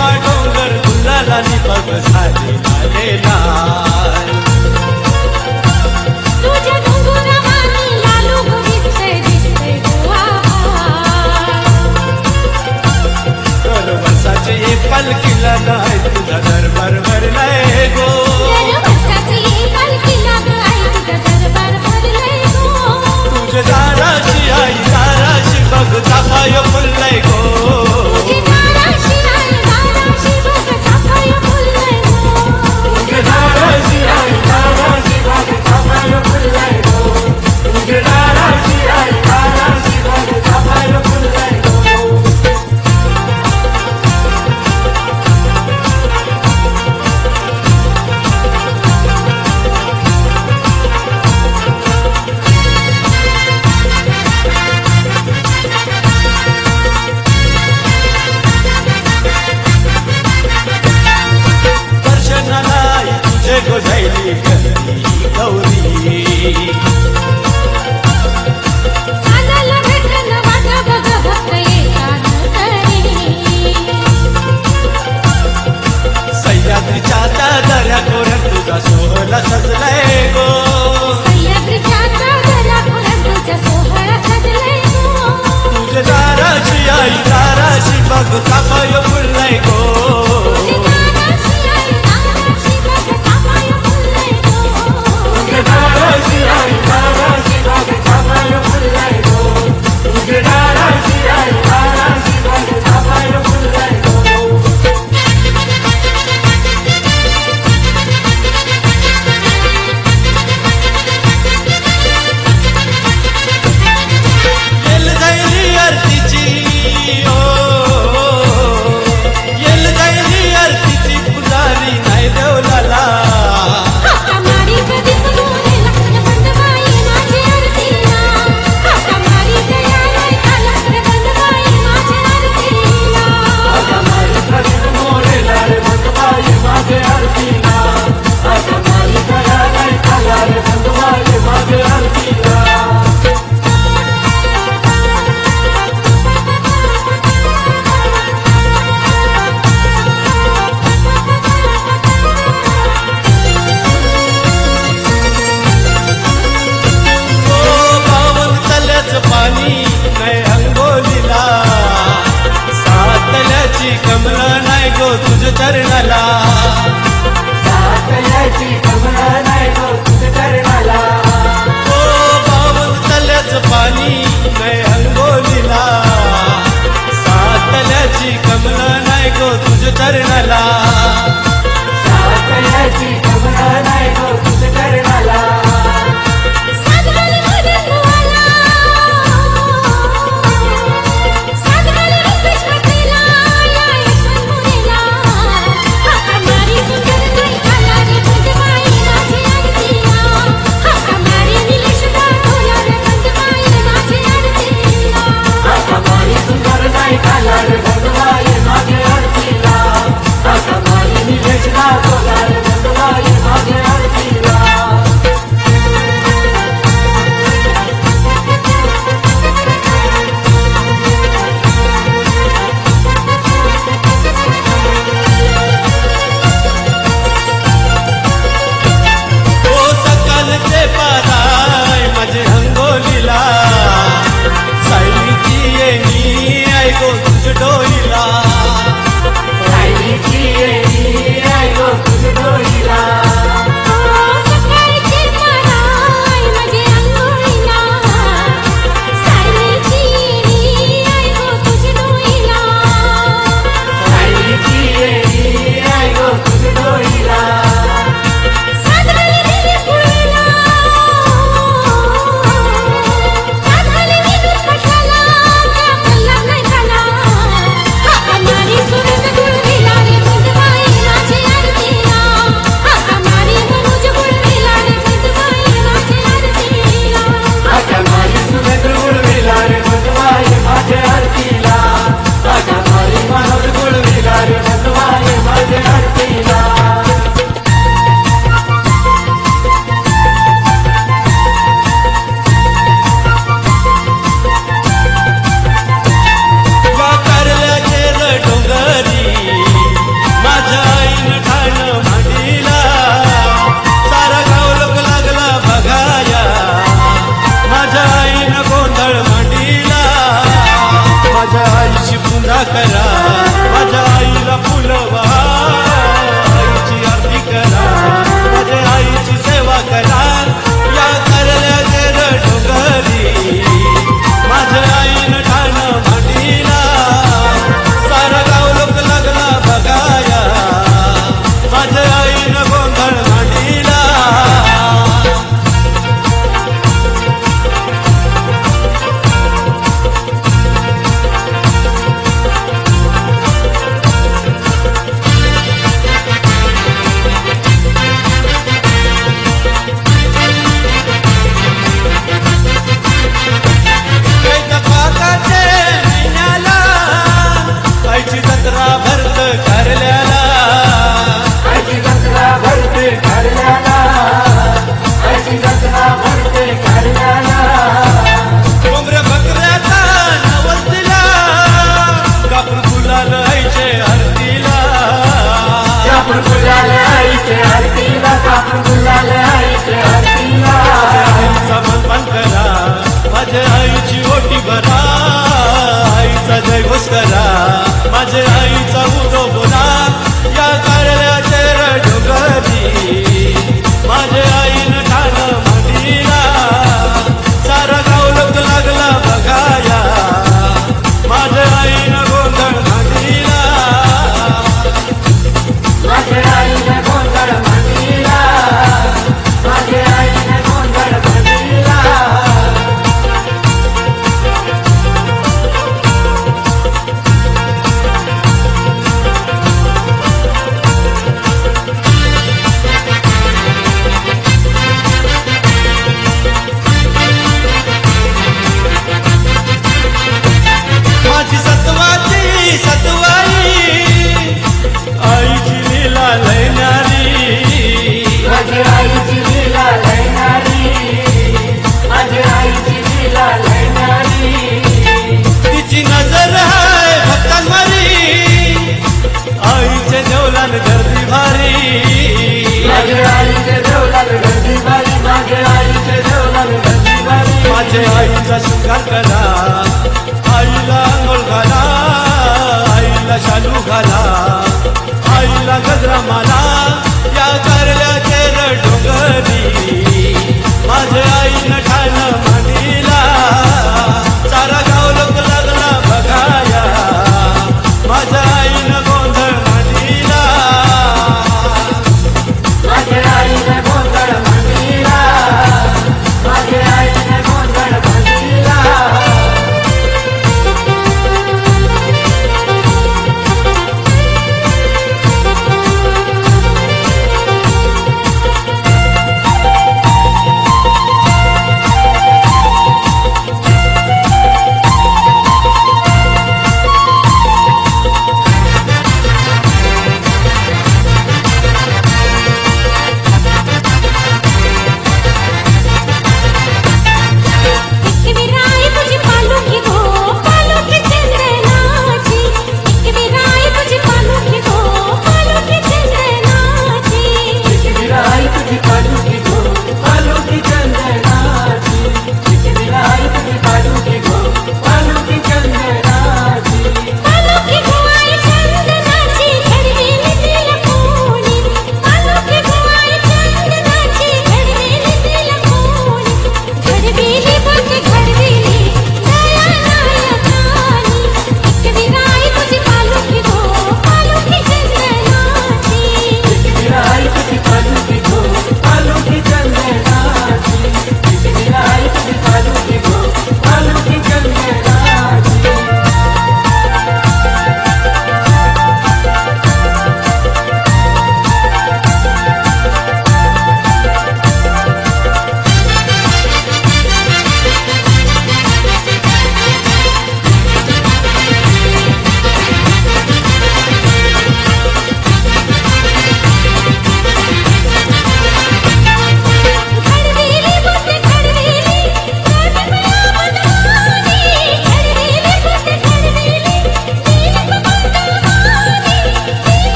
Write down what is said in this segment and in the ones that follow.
देवा डोंगर गुलालानी बघ झाली लाले लाल तुझ्या घुंगुरावानी लालू दिसते दिसते दरवर्षाचे पालखीला नाही तुझा दरबार भरलाय गो तुझ्या दाराची आई दाराची बघ चाफाय फुललाय गो गोझायली गौरी साजाला भेटलं वाटा बघ भक्त येतात सह्याद्रीच्या दऱ्या खोऱ्यात तुझा सोहळा सजलाय गो सह्याद्रीच्या दऱ्या खोऱ्यात तुझा सोहळा सजलाय गो तुझ्या दाराची आई दाराची बघ चाफाय फुललाय गो कमला नाही गो तुझ्या चरणाला सातल्याची कमला नाही गो तुझ्या चरणाला ओ पावन तल्याचं पाणी नाही अंगोलीला सातल्याची कमला नाही गो तुझ्या चरणाला सातल्याची कमला नाही गो तुझ्या चरणाला कापूर गुलाल आईचे आरतीला कापूर गुलाल आईचे आरतीला आईचा मनमान करा माझ्या आईची ओटी भरा आईचा जयघोष करा माझ्या आईचा उदो बोला या कारल्याचे डोंगरी माझ्या आईनं ठाण मांडीला सारा गाव लोक लागला बघाया माझ्या आईनं गोंधळ मांडीला माझ्या आईने गोंधळ मांडीला माझ्या आईने गोंधळ मांडीला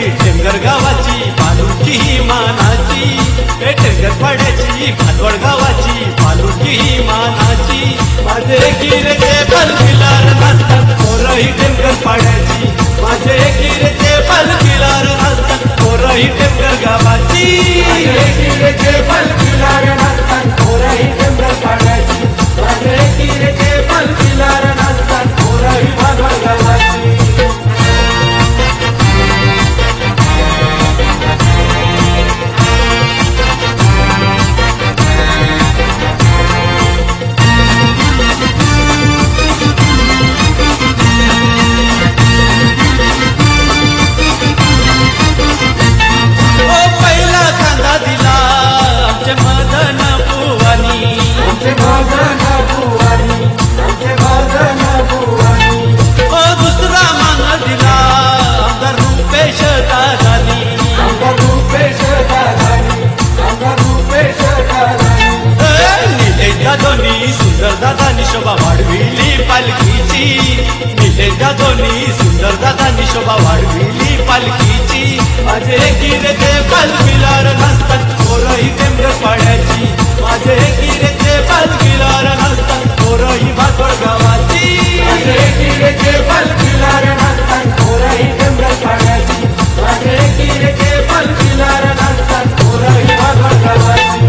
टेमघर गावाची पालुकी ही मानाची हे टेमघर पाड्याची भातवड गावाची पालुकी ही मानाची माझे गिरेचे पलकिलार नसतात पोरही टेमघर पाड्याची माझे गिरेचे पलकिलार नसतात पोरही टेमघर गावाची गिरेचे पलकिलार नसतात पोरही टेमघर पाड्याची माझे गिरेचे पलकिलार नसतात पोरही भातवड गावाची सुंदर दादा शोभा वाढविली पालखीची निलेश जाधवनी सुंदर दादा शोभा वाढविली पालखीची माझे गिरेचे पालखीलार नसतात पोरही टेमघर पाड्याची माझे गिरेचे पालखीलार नसतात पोरही भातवड गावाची माझे गिरेचे पलकिलार नसतात पोरही टेमघर पाड्याची माझे गिरेचे पलकिलार नसतात पोरही भातवड गावाची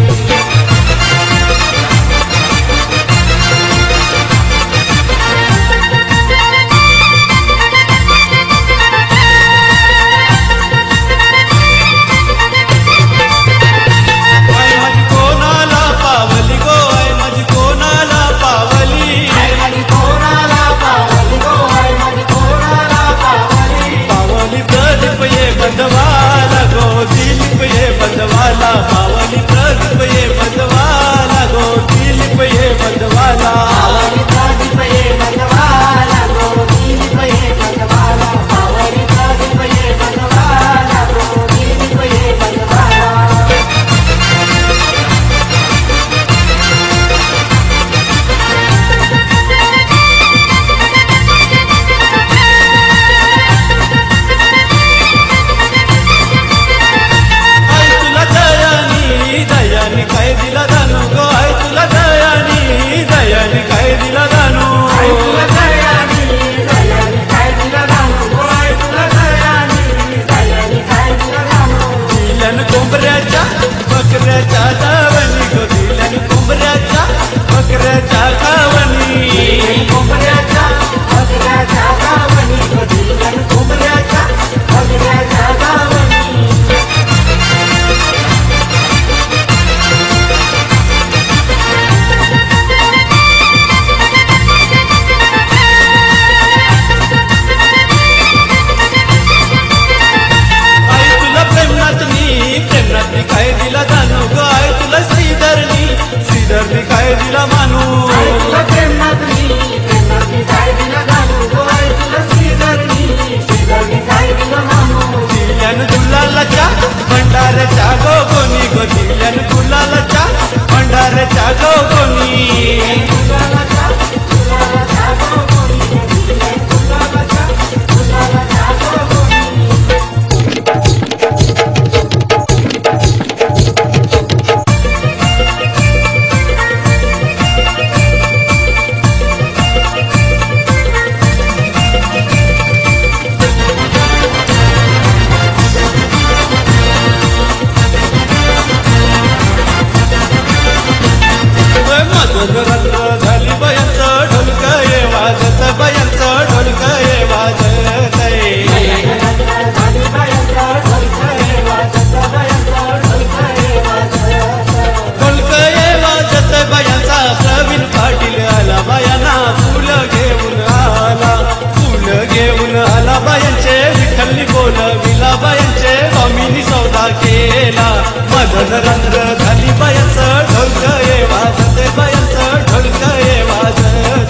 बंदवाला गो दिलीप ये बंदवाला मावली प्रदीप ये बंदवाला गो दिलीप ये बंदवाला मावली प्रदीप ये बंदवाला गो दिलीप ये बंदवाला मावली प्रदीप ये बंदवाला गो दिलीप ये बंदवाला दयानी काय दिला दानू गो आई तुला दयानी दयानी काय दिला दानू आई तुला दयानी दयानी काय दिला दानू गो आई तुला दयानी दयानी काय दिला दानू दिलन कोंबऱ्याच्या बकऱ्याच्या दावणी गो दिलन कोंबऱ्याच्या बकऱ्याच्या गावणी कोंबड्याच्या बकऱ्याच्या गावणी गो दिलन कोंबड्याच्या बकऱ्याच्या गावणी प्रेमनाथनी काय दिला दानू गो आई तुला श्रीधरनी काय दिला मानू आई तुला प्रेमनाथनी काय दिला दानू गो आई तुला श्रीधरनी काय दिला मानू दिल्यान गुलालाच्या भंडाऱ्याच्या गो कोणी गो दिल्यान गुलालाच्या भंडाऱ्याच्या गो कोणी रंग झाली बयांचं ढोलक ये वाजत बयांचं ढोलक ये वाजत ढोलक ये वाजत बयांचा प्रवीण पाटील आला बयाना फुल घेऊन आला बायांचे विठ्ठलनी बोलविला बायांचे स्वामीनी सौदा केला मदन रंग झाली बायांचं ढोलक ये वाजत बायांचं ढोलक ये वाजत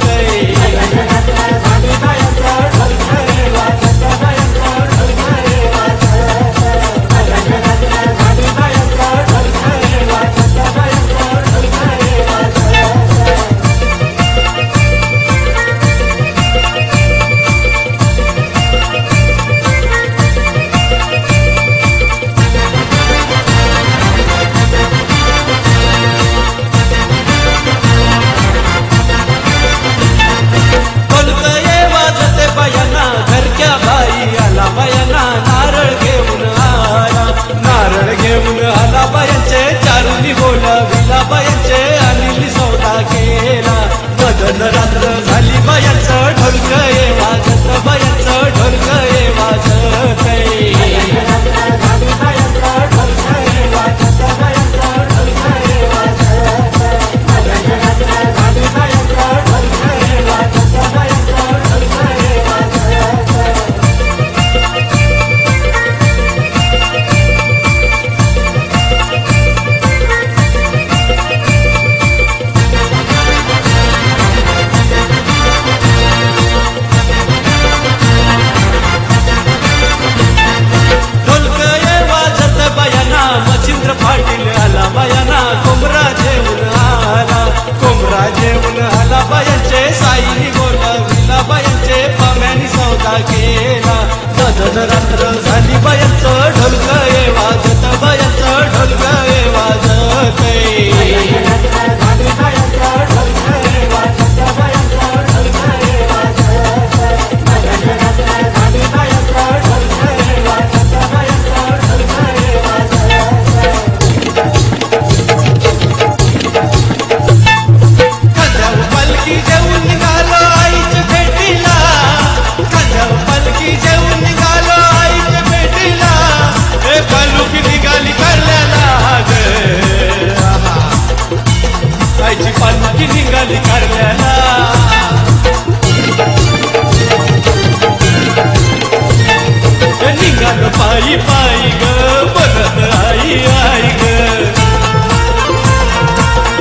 बाई ग बोलत आई आई ग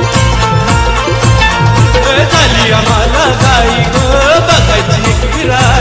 झाली आम्हाला गाई ग बघायची एक विरा